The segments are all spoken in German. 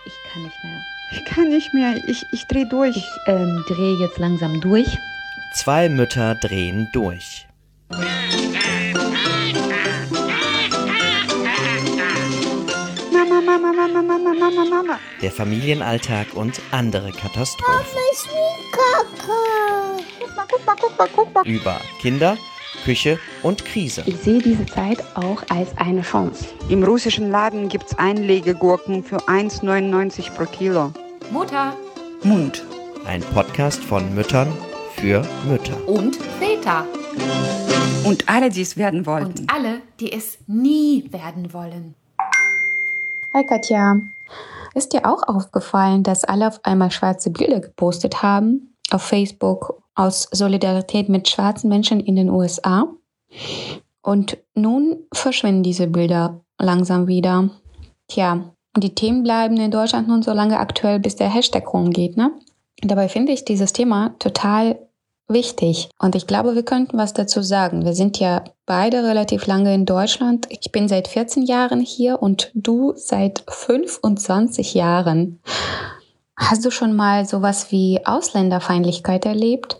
Ich kann nicht mehr. Ich kann nicht mehr. Ich drehe durch. Ich drehe jetzt langsam durch. Zwei Mütter drehen durch. Mama. Der Familienalltag und andere Katastrophen. Guck mal. Über Kinder, Küche und Krise. Ich sehe diese Zeit auch als eine Chance. Im russischen Laden gibt's Einlegegurken für 1,99 pro Kilo. Mutter Mund. Ein Podcast von Müttern für Mütter. und Väter Und alle, die es werden wollten. und alle, die es nie werden wollen. Hi Katja, ist dir auch aufgefallen, dass alle auf einmal schwarze Bilder gepostet haben auf Facebook aus Solidarität mit schwarzen Menschen in den USA? Und nun verschwinden diese Bilder langsam wieder. Tja, die Themen bleiben in Deutschland nun so lange aktuell, bis der Hashtag rumgeht, ne? Dabei finde ich dieses Thema total wichtig. Und ich glaube, wir könnten was dazu sagen. Wir sind ja beide relativ lange in Deutschland. Ich bin seit 14 Jahren hier und du seit 25 Jahren. Hast du schon mal sowas wie Ausländerfeindlichkeit erlebt?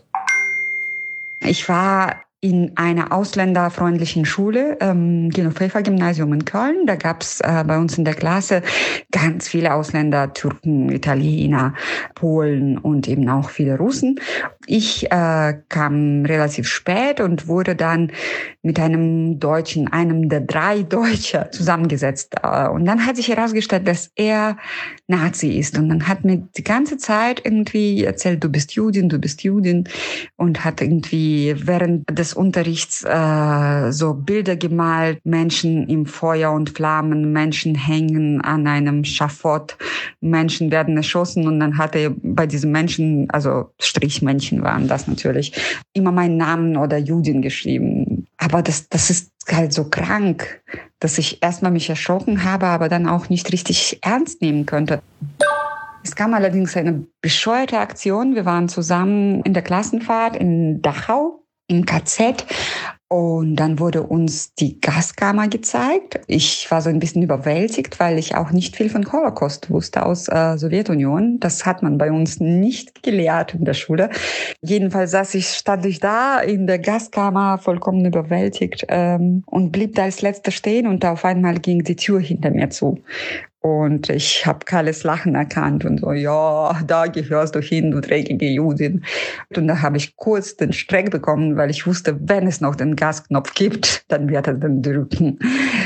Ich war in einer ausländerfreundlichen Schule, Gino-Pfeffer-Gymnasium in Köln. Da gab's bei uns in der Klasse ganz viele Ausländer, Türken, Italiener, Polen und eben auch viele Russen. Ich kam relativ spät und wurde dann mit einem Deutschen, einem der 3 Deutsche, zusammengesetzt. Und dann hat sich herausgestellt, dass er Nazi ist. Und dann hat mir die ganze Zeit irgendwie erzählt, du bist Judin. Und hat irgendwie während des Unterrichts so Bilder gemalt, Menschen im Feuer und Flammen, Menschen hängen an einem Schafott, Menschen werden erschossen. Und dann hat er bei diesen Menschen, also Strichmännchen waren das natürlich, immer meinen Namen oder Judin geschrieben. Aber das ist halt so krank, dass ich erstmal mich erschrocken habe, aber dann auch nicht richtig ernst nehmen könnte. Es kam allerdings eine bescheuerte Aktion. Wir waren zusammen in der Klassenfahrt in Dachau im KZ. Und dann wurde uns die Gaskammer gezeigt. Ich war so ein bisschen überwältigt, weil ich auch nicht viel von Holocaust wusste aus Sowjetunion. Das hat man bei uns nicht gelehrt in der Schule. Jedenfalls stand ich da in der Gaskammer vollkommen überwältigt und blieb da als Letzter stehen und auf einmal ging die Tür hinter mir zu. Und ich habe Kalles Lachen erkannt und so, ja, da gehörst du hin, du dreckige Judin. Und da habe ich kurz den Streck bekommen, weil ich wusste, wenn es noch den Gasknopf gibt, dann wird er den drücken.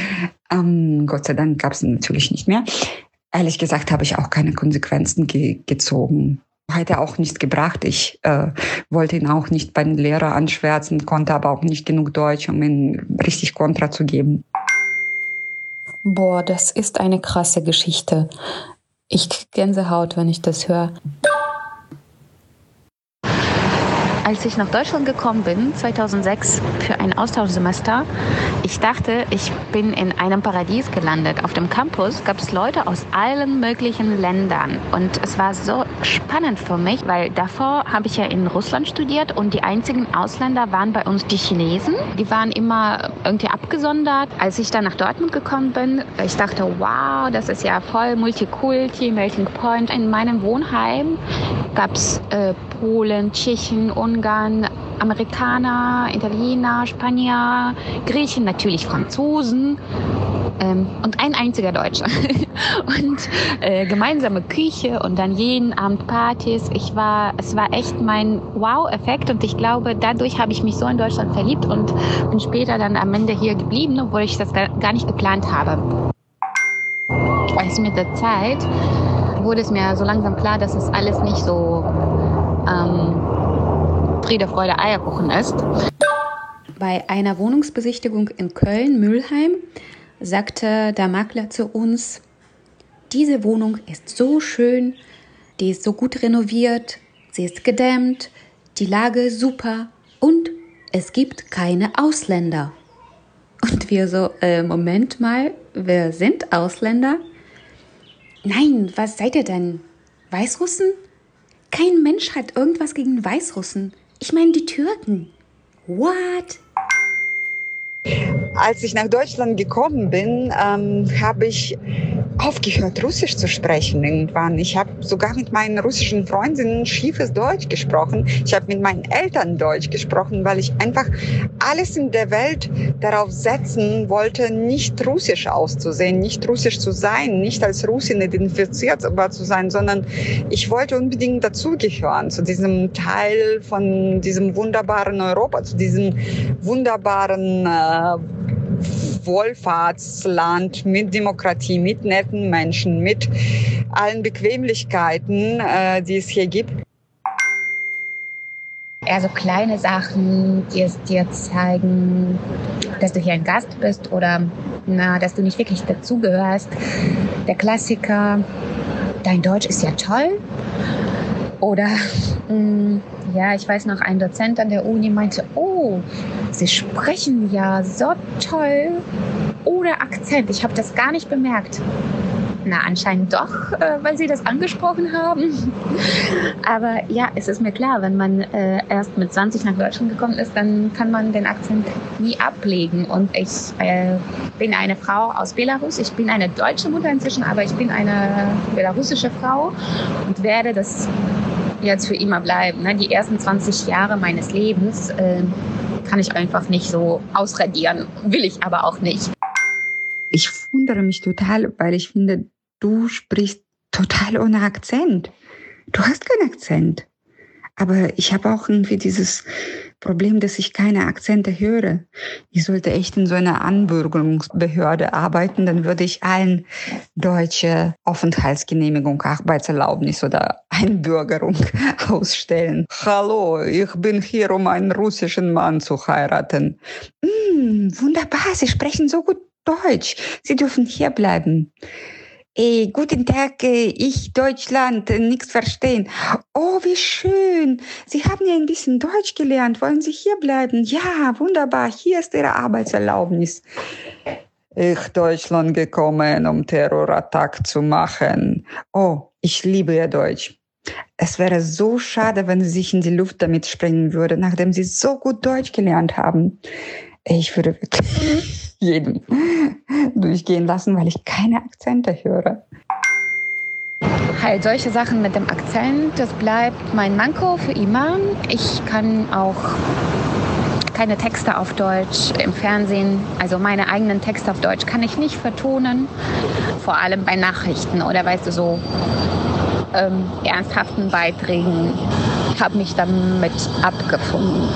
Gott sei Dank gab es ihn natürlich nicht mehr. Ehrlich gesagt habe ich auch keine Konsequenzen gezogen. Hätte auch nichts gebracht. Ich wollte ihn auch nicht bei den Lehrer anschwärzen, konnte aber auch nicht genug Deutsch, um ihn richtig Kontra zu geben. Boah, das ist eine krasse Geschichte. Ich krieg Gänsehaut, wenn ich das höre. Als ich nach Deutschland gekommen bin, 2006, für ein Austauschsemester, ich dachte, ich bin in einem Paradies gelandet. Auf dem Campus gab es Leute aus allen möglichen Ländern. Und es war so spannend für mich, weil davor habe ich ja in Russland studiert und die einzigen Ausländer waren bei uns die Chinesen. Die waren immer irgendwie abgesondert. Als ich dann nach Dortmund gekommen bin, ich dachte, wow, das ist ja voll Multikulti, Melting Point. In meinem Wohnheim gab es Polen, Tschechen, Ungarn, Amerikaner, Italiener, Spanier, Griechen, natürlich Franzosen und ein einziger Deutscher. Und gemeinsame Küche und dann jeden Abend Partys. Es war echt mein Wow-Effekt und ich glaube, dadurch habe ich mich so in Deutschland verliebt und bin später dann am Ende hier geblieben, obwohl ich das gar nicht geplant habe. Also mit der Zeit wurde es mir so langsam klar, dass es alles nicht so Friede, Freude, Eierkuchen ist. Bei einer Wohnungsbesichtigung in Köln-Mülheim sagte der Makler zu uns, diese Wohnung ist so schön, die ist so gut renoviert, sie ist gedämmt, die Lage super und es gibt keine Ausländer. Und wir so, Moment mal, wer sind Ausländer? Nein, was seid ihr denn? Weißrussen? Kein Mensch hat irgendwas gegen Weißrussen. Ich meine die Türken. What? Als ich nach Deutschland gekommen bin, habe ich aufgehört, Russisch zu sprechen irgendwann. Ich habe sogar mit meinen russischen Freundinnen schiefes Deutsch gesprochen. Ich habe mit meinen Eltern Deutsch gesprochen, weil ich einfach alles in der Welt darauf setzen wollte, nicht russisch auszusehen, nicht russisch zu sein, nicht als Russin identifiziert zu sein, sondern ich wollte unbedingt dazugehören, zu diesem Teil von diesem wunderbaren Europa, zu diesem wunderbaren Wohlfahrtsland mit Demokratie, mit netten Menschen, mit allen Bequemlichkeiten, die es hier gibt. Eher so kleine Sachen, die es dir zeigen, dass du hier ein Gast bist oder dass du nicht wirklich dazugehörst. Der Klassiker, dein Deutsch ist ja toll. Oder ja, ich weiß noch, ein Dozent an der Uni meinte, oh, Sie sprechen ja so toll ohne Akzent. Ich habe das gar nicht bemerkt. Na, anscheinend doch, weil Sie das angesprochen haben. Aber ja, es ist mir klar, wenn man erst mit 20 nach Deutschland gekommen ist, dann kann man den Akzent nie ablegen. Und ich bin eine Frau aus Belarus. Ich bin eine deutsche Mutter inzwischen, aber ich bin eine belarussische Frau und werde das jetzt für immer bleiben. Die ersten 20 Jahre meines Lebens kann ich einfach nicht so ausradieren. Will ich aber auch nicht. Ich wundere mich total, weil ich finde, du sprichst total ohne Akzent. Du hast keinen Akzent. Aber ich habe auch irgendwie dieses Problem, dass ich keine Akzente höre. Ich sollte echt in so einer Anbürgerungsbehörde arbeiten, dann würde ich allen deutsche Aufenthaltsgenehmigung, Arbeitserlaubnis oder Einbürgerung ausstellen. Hallo, ich bin hier, um einen russischen Mann zu heiraten. Wunderbar, Sie sprechen so gut Deutsch. Sie dürfen hier bleiben. Guten Tag, ich Deutschland, nichts verstehen. Oh, wie schön. Sie haben ja ein bisschen Deutsch gelernt. Wollen Sie hier bleiben? Ja, wunderbar. Hier ist Ihre Arbeitserlaubnis. Ich Deutschland gekommen, um Terrorattack zu machen. Oh, ich liebe ja Deutsch. Es wäre so schade, wenn Sie sich in die Luft damit sprengen würden, nachdem Sie so gut Deutsch gelernt haben. Ich würde wirklich jeden durchgehen lassen, weil ich keine Akzente höre. Halt solche Sachen mit dem Akzent, das bleibt mein Manko für immer. Ich kann auch keine Texte auf Deutsch im Fernsehen, also meine eigenen Texte auf Deutsch kann ich nicht vertonen, vor allem bei Nachrichten oder weißt du, so ernsthaften Beiträgen, habe mich damit abgefunden.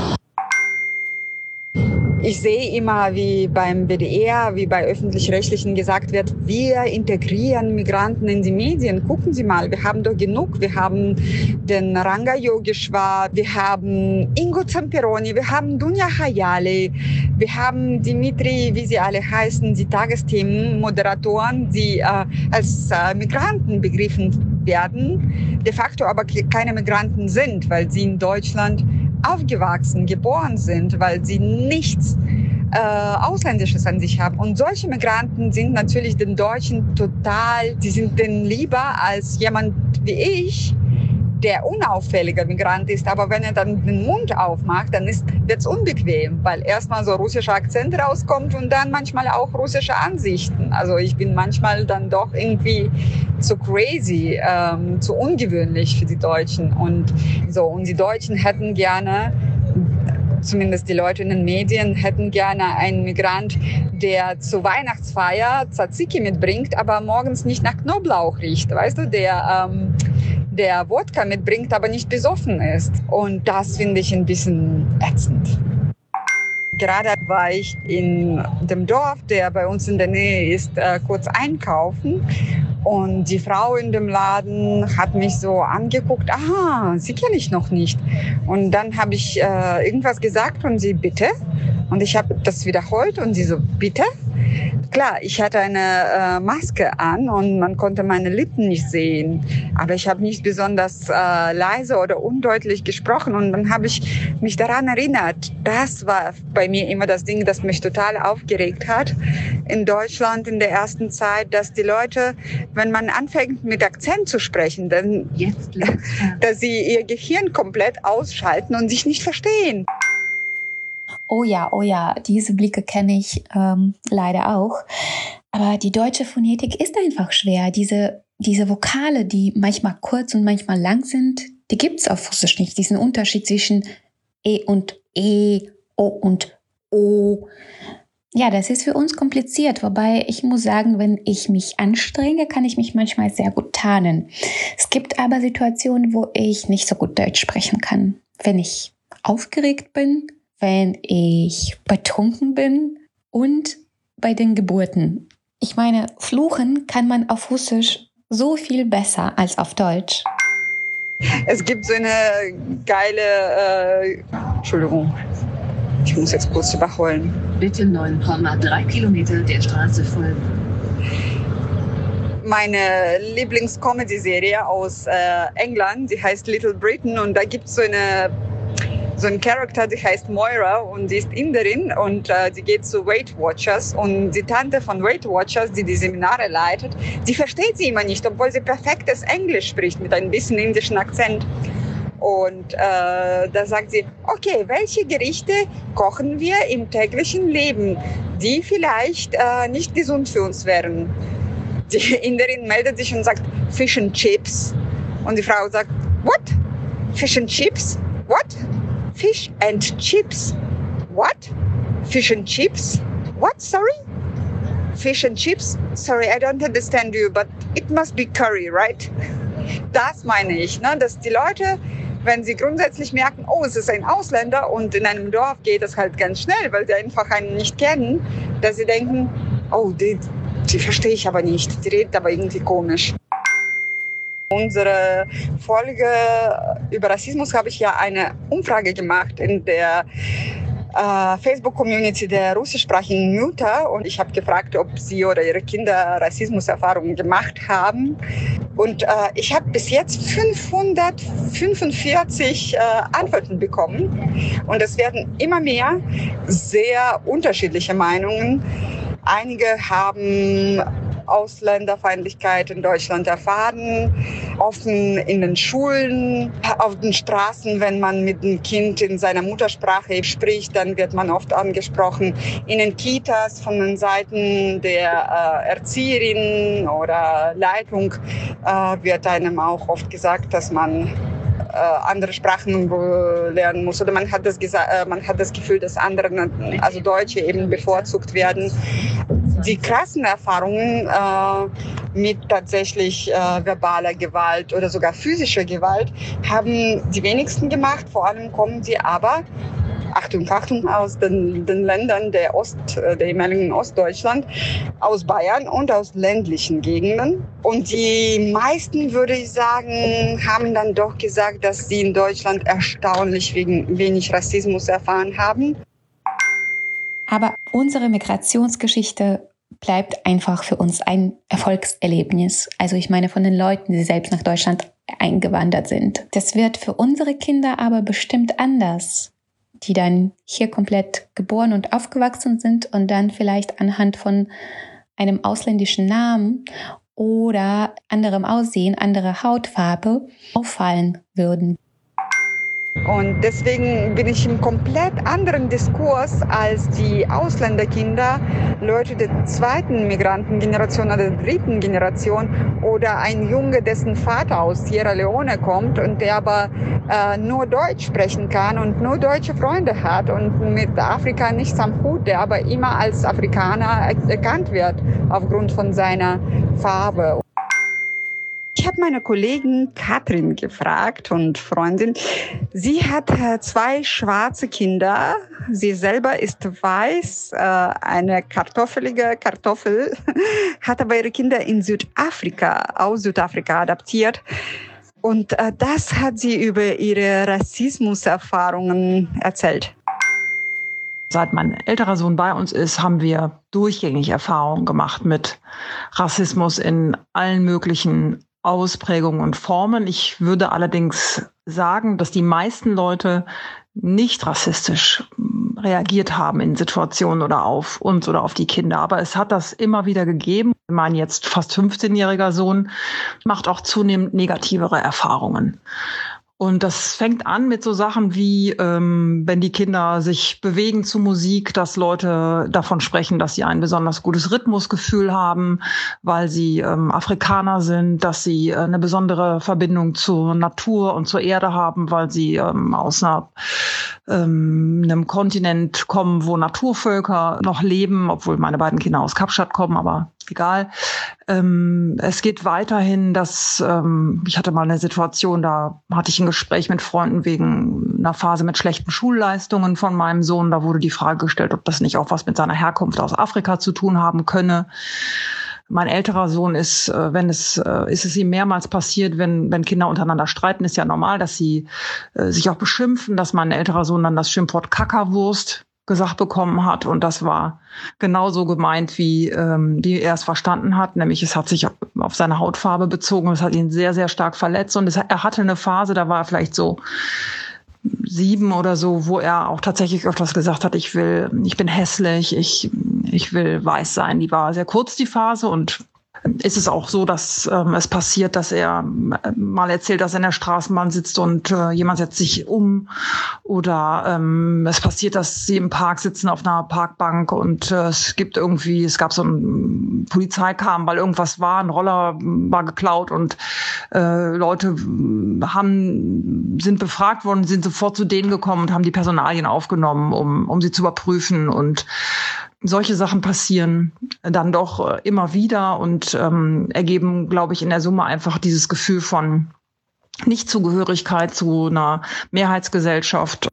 Ich sehe immer, wie beim WDR, wie bei Öffentlich-Rechtlichen gesagt wird, wir integrieren Migranten in die Medien. Gucken Sie mal, wir haben doch genug. Wir haben den Ranga Yogeshwar, wir haben Ingo Zamperoni, wir haben Dunja Hayali, wir haben Dimitri, wie sie alle heißen, die Tagesthemenmoderatoren, die als Migranten begriffen werden, de facto aber keine Migranten sind, weil sie in Deutschland aufgewachsen, geboren sind, weil sie nichts Ausländisches an sich haben. Und solche Migranten sind natürlich den Deutschen total, die sind denen lieber als jemand wie ich, der unauffälliger Migrant ist. Aber wenn er dann den Mund aufmacht, dann wird es unbequem, weil erstmal so russischer Akzent rauskommt und dann manchmal auch russische Ansichten. Also ich bin manchmal dann doch irgendwie zu crazy, zu ungewöhnlich für die Deutschen. Und die Deutschen hätten gerne, zumindest die Leute in den Medien, hätten gerne einen Migrant, der zur Weihnachtsfeier Tzatziki mitbringt, aber morgens nicht nach Knoblauch riecht. Weißt du, der Wodka mitbringt, aber nicht besoffen ist. Und das finde ich ein bisschen ätzend. Gerade war ich in dem Dorf, der bei uns in der Nähe ist, kurz einkaufen. Und die Frau in dem Laden hat mich so angeguckt, aha, sie kenne ich noch nicht. Und dann habe ich irgendwas gesagt und sie, bitte? Und ich habe das wiederholt und sie so, bitte? Klar, ich hatte eine Maske an und man konnte meine Lippen nicht sehen. Aber ich habe nicht besonders leise oder undeutlich gesprochen. Und dann habe ich mich daran erinnert. Das war bei mir immer das Ding, das mich total aufgeregt hat in Deutschland in der ersten Zeit, dass die Leute, wenn man anfängt mit Akzent zu sprechen, dann dass sie ihr Gehirn komplett ausschalten und sich nicht verstehen. Oh ja, diese Blicke kenne ich leider auch. Aber die deutsche Phonetik ist einfach schwer. Diese Vokale, die manchmal kurz und manchmal lang sind, die gibt es auf Russisch nicht. Diesen Unterschied zwischen E und E, O und O. Ja, das ist für uns kompliziert. Wobei ich muss sagen, wenn ich mich anstrenge, kann ich mich manchmal sehr gut tarnen. Es gibt aber Situationen, wo ich nicht so gut Deutsch sprechen kann. Wenn ich aufgeregt bin, wenn ich betrunken bin und bei den Geburten. Ich meine, fluchen kann man auf Russisch so viel besser als auf Deutsch. Es gibt so eine geile, Entschuldigung, ich muss jetzt kurz überholen. Bitte 9,3 Kilometer der Straße folgen. Meine Lieblings-Comedy-Serie aus England, die heißt Little Britain, und da gibt es so einen Charakter, die heißt Moira, und die ist Inderin, und die geht zu Weight Watchers, und die Tante von Weight Watchers, die Seminare leitet, die versteht sie immer nicht, obwohl sie perfektes Englisch spricht mit ein bisschen indischen Akzent. Und da sagt sie, okay, welche Gerichte kochen wir im täglichen Leben, die vielleicht nicht gesund für uns wären? Die Inderin meldet sich und sagt, Fish and Chips. Und die Frau sagt, what? Fish and Chips? What? Fish and Chips. What? Fish and Chips? What? Sorry? Fish and Chips? Sorry, I don't understand you, but it must be curry, right? Das meine ich, ne? Dass die Leute, wenn sie grundsätzlich merken, oh, es ist ein Ausländer und in einem Dorf geht das halt ganz schnell, weil sie einfach einen nicht kennen, dass sie denken, oh, die verstehe ich aber nicht, die redet aber irgendwie komisch. Unsere Folge über Rassismus habe ich ja eine Umfrage gemacht in der Facebook-Community der russischsprachigen Mütter, und ich habe gefragt, ob sie oder ihre Kinder Rassismuserfahrungen gemacht haben. Und ich habe bis jetzt 545 Antworten bekommen, und es werden immer mehr sehr unterschiedliche Meinungen. Einige haben Ausländerfeindlichkeit in Deutschland erfahren, offen in den Schulen, auf den Straßen, wenn man mit dem Kind in seiner Muttersprache spricht, dann wird man oft angesprochen. In den Kitas von den Seiten der Erzieherin oder Leitung wird einem auch oft gesagt, dass man andere Sprachen lernen muss, oder man hat das Gefühl, dass andere, also Deutsche, eben bevorzugt werden. Die krassen Erfahrungen mit tatsächlich verbaler Gewalt oder sogar physischer Gewalt haben die wenigsten gemacht. Vor allem kommen sie aber, Achtung, aus den Ländern der ehemaligen Ostdeutschland, aus Bayern und aus ländlichen Gegenden. Und die meisten, würde ich sagen, haben dann doch gesagt, dass sie in Deutschland erstaunlich wenig Rassismus erfahren haben. Aber unsere Migrationsgeschichte bleibt einfach für uns ein Erfolgserlebnis. Also ich meine von den Leuten, die selbst nach Deutschland eingewandert sind. Das wird für unsere Kinder aber bestimmt anders, die dann hier komplett geboren und aufgewachsen sind und dann vielleicht anhand von einem ausländischen Namen oder anderem Aussehen, anderer Hautfarbe auffallen würden. Und deswegen bin ich im komplett anderen Diskurs als die Ausländerkinder, Leute der zweiten Migrantengeneration oder der dritten Generation, oder ein Junge, dessen Vater aus Sierra Leone kommt und der aber nur Deutsch sprechen kann und nur deutsche Freunde hat und mit Afrika nichts am Hut, der aber immer als Afrikaner erkannt wird aufgrund von seiner Farbe. Ich habe meine Kollegin Katrin gefragt und Freundin. Sie hat 2 schwarze Kinder. Sie selber ist weiß, eine kartoffelige Kartoffel, hat aber ihre Kinder aus Südafrika adoptiert. Und das hat sie über ihre Rassismuserfahrungen erzählt. Seit mein älterer Sohn bei uns ist, haben wir durchgängig Erfahrungen gemacht mit Rassismus in allen möglichen Ausprägungen und Formen. Ich würde allerdings sagen, dass die meisten Leute nicht rassistisch reagiert haben in Situationen oder auf uns oder auf die Kinder. Aber es hat das immer wieder gegeben. Mein jetzt fast 15-jähriger Sohn macht auch zunehmend negativere Erfahrungen. Und das fängt an mit so Sachen wie, wenn die Kinder sich bewegen zu Musik, dass Leute davon sprechen, dass sie ein besonders gutes Rhythmusgefühl haben, weil sie Afrikaner sind, dass sie eine besondere Verbindung zur Natur und zur Erde haben, weil sie aus einem Kontinent kommen, wo Naturvölker noch leben, obwohl meine beiden Kinder aus Kapstadt kommen, aber egal. Es geht weiterhin, dass ich hatte mal eine Situation, da hatte ich ein Gespräch mit Freunden wegen einer Phase mit schlechten Schulleistungen von meinem Sohn. Da wurde die Frage gestellt, ob das nicht auch was mit seiner Herkunft aus Afrika zu tun haben könne. Mein älterer Sohn ist es ihm mehrmals passiert, wenn Kinder untereinander streiten, ist ja normal, dass sie sich auch beschimpfen, dass mein älterer Sohn dann das Schimpfwort Kackerwurst gesagt bekommen hat. Und das war genauso gemeint, wie er es verstanden hat. Nämlich es hat sich auf seine Hautfarbe bezogen. Es hat ihn sehr, sehr stark verletzt. Und er hatte eine Phase, da war er vielleicht so 7 oder so, wo er auch tatsächlich öfters gesagt hat, ich bin hässlich, ich will weiß sein. Die war sehr kurz, die Phase, und ist es auch so, dass es passiert, dass er mal erzählt, dass er in der Straßenbahn sitzt und jemand setzt sich um, oder es passiert, dass sie im Park sitzen auf einer Parkbank und es gab so ein Polizei kam, weil irgendwas war, ein Roller war geklaut und Leute sind befragt worden, sind sofort zu denen gekommen und haben die Personalien aufgenommen, um sie zu überprüfen, und solche Sachen passieren dann doch immer wieder und ergeben, glaube ich, in der Summe einfach dieses Gefühl von Nichtzugehörigkeit zu einer Mehrheitsgesellschaft.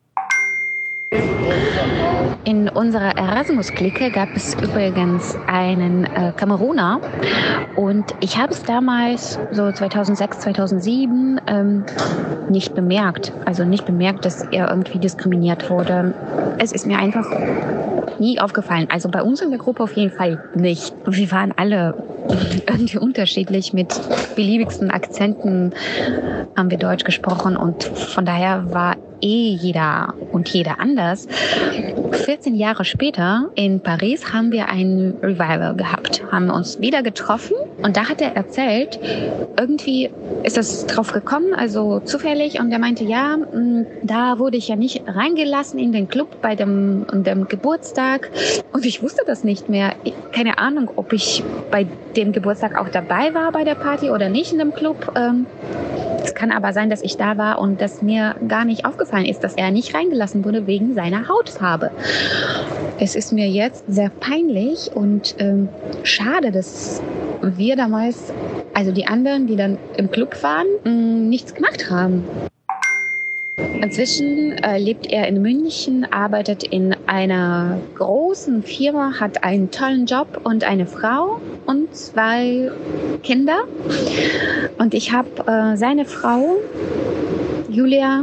In unserer Erasmus-Clique gab es übrigens einen Kameruner, und ich habe es damals, so 2006, 2007, nicht bemerkt. Also nicht bemerkt, dass er irgendwie diskriminiert wurde. Es ist mir einfach nie aufgefallen. Also bei uns in der Gruppe auf jeden Fall nicht. Wir waren alle irgendwie unterschiedlich, mit beliebigsten Akzenten haben wir Deutsch gesprochen, und von daher war jeder und jeder anders. 14 Jahre später in Paris haben wir ein Revival gehabt, haben uns wieder getroffen, und da hat er erzählt, irgendwie ist das drauf gekommen, also zufällig, und er meinte, ja, da wurde ich ja nicht reingelassen in den Club bei dem Geburtstag, und ich wusste das nicht mehr. Keine Ahnung, ob ich bei dem Geburtstag auch dabei war bei der Party oder nicht in dem Club. Es kann aber sein, dass ich da war und dass mir gar nicht aufgefallen ist, dass er nicht reingelassen wurde wegen seiner Hautfarbe. Es ist mir jetzt sehr peinlich und schade, dass wir damals, also die anderen, die dann im Club waren, nichts gemacht haben. Inzwischen lebt er in München, arbeitet in einer großen Firma, hat einen tollen Job und eine Frau und 2 Kinder. Und ich habe seine Frau, Julia,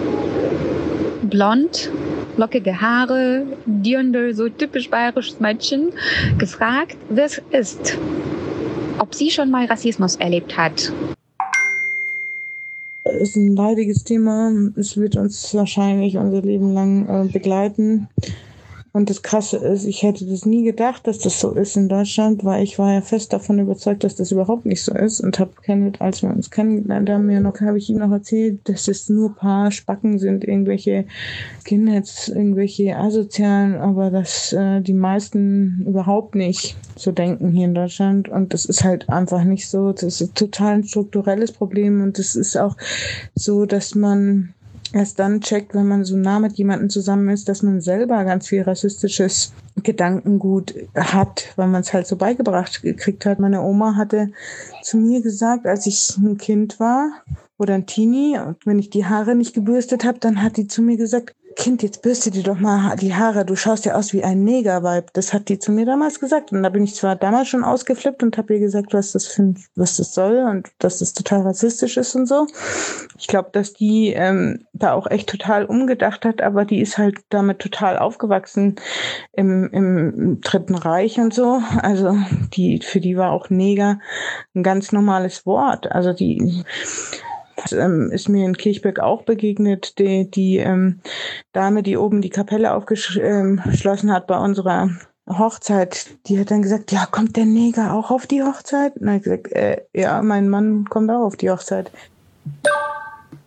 blond, lockige Haare, Dirndl, so typisch bayerisches Mädchen, gefragt, wer es ist. Ob sie schon mal Rassismus erlebt hat. Es ist ein leidiges Thema. Es wird uns wahrscheinlich unser Leben lang begleiten. Und das Krasse ist, ich hätte das nie gedacht, dass das so ist in Deutschland, weil ich war ja fest davon überzeugt, dass das überhaupt nicht so ist, und als wir uns kennengelernt haben, habe ich ihm noch erzählt, dass es nur ein paar Spacken sind, irgendwelche Skinheads, irgendwelche Asozialen, aber dass die meisten überhaupt nicht so denken hier in Deutschland, und das ist halt einfach nicht so. Das ist total ein strukturelles Problem, und das ist auch so, dass man erst dann checkt, wenn man so nah mit jemandem zusammen ist, dass man selber ganz viel rassistisches Gedankengut hat, weil man es halt so beigebracht gekriegt hat. Meine Oma hatte zu mir gesagt, als ich ein Kind war oder ein Teenie, und wenn ich die Haare nicht gebürstet habe, dann hat die zu mir gesagt, Kind, jetzt bürste dir doch mal die Haare, du schaust ja aus wie ein Negerweib. Das hat die zu mir damals gesagt, und da bin ich zwar damals schon ausgeflippt und habe ihr gesagt, was das soll und dass das total rassistisch ist und so. Ich glaube, dass die da auch echt total umgedacht hat, aber die ist halt damit total aufgewachsen im Dritten Reich und so. Also für die war auch Neger ein ganz normales Wort. Also die ist mir in Kirchberg auch begegnet, die Dame, die oben die Kapelle aufgeschlossen hat bei unserer Hochzeit, die hat dann gesagt, ja, kommt der Neger auch auf die Hochzeit? Und dann habe ich gesagt, ja, mein Mann kommt auch auf die Hochzeit.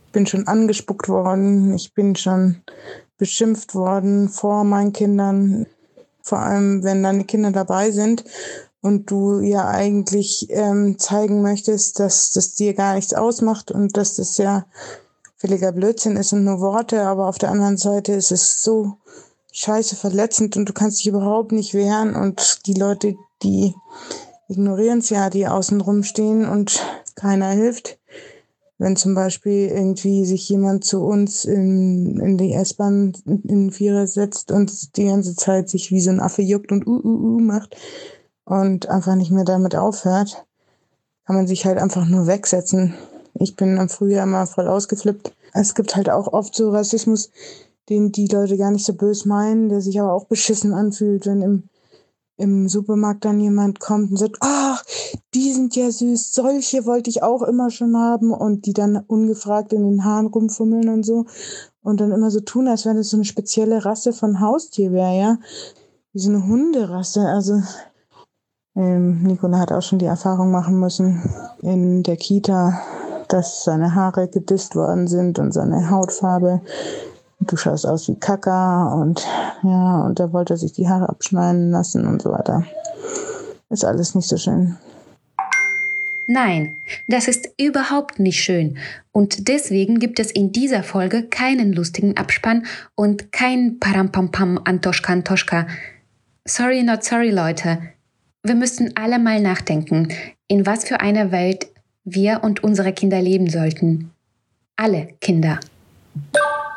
bin schon angespuckt worden, ich bin schon beschimpft worden vor meinen Kindern. Vor allem, wenn deine Kinder dabei sind und du ja eigentlich zeigen möchtest, dass das dir gar nichts ausmacht und dass das ja völliger Blödsinn ist und nur Worte, aber auf der anderen Seite ist es so scheiße verletzend und du kannst dich überhaupt nicht wehren und die Leute, die ignorieren es ja, die außen rumstehen und keiner hilft. Wenn zum Beispiel irgendwie sich jemand zu uns in die S-Bahn in den Vierer setzt und die ganze Zeit sich wie so ein Affe juckt und macht und einfach nicht mehr damit aufhört, kann man sich halt einfach nur wegsetzen. Ich bin am Frühjahr immer voll ausgeflippt. Es gibt halt auch oft so Rassismus, den die Leute gar nicht so böse meinen, der sich aber auch beschissen anfühlt, wenn im Supermarkt dann jemand kommt und sagt, ach, die sind ja süß, solche wollte ich auch immer schon haben und die dann ungefragt in den Haaren rumfummeln und so und dann immer so tun, als wenn das so eine spezielle Rasse von Haustier wäre, ja, wie so eine Hunderasse. Also Nicola hat auch schon die Erfahrung machen müssen in der Kita, dass seine Haare gedisst worden sind und seine Hautfarbe. Du schaust aus wie Kaka und ja, und da wollte er sich die Haare abschneiden lassen und so weiter. Ist alles nicht so schön. Nein, das ist überhaupt nicht schön. Und deswegen gibt es in dieser Folge keinen lustigen Abspann und kein Parampampam Antoschka Antoschka. Sorry, not sorry, Leute. Wir müssten alle mal nachdenken, in was für einer Welt wir und unsere Kinder leben sollten. Alle Kinder.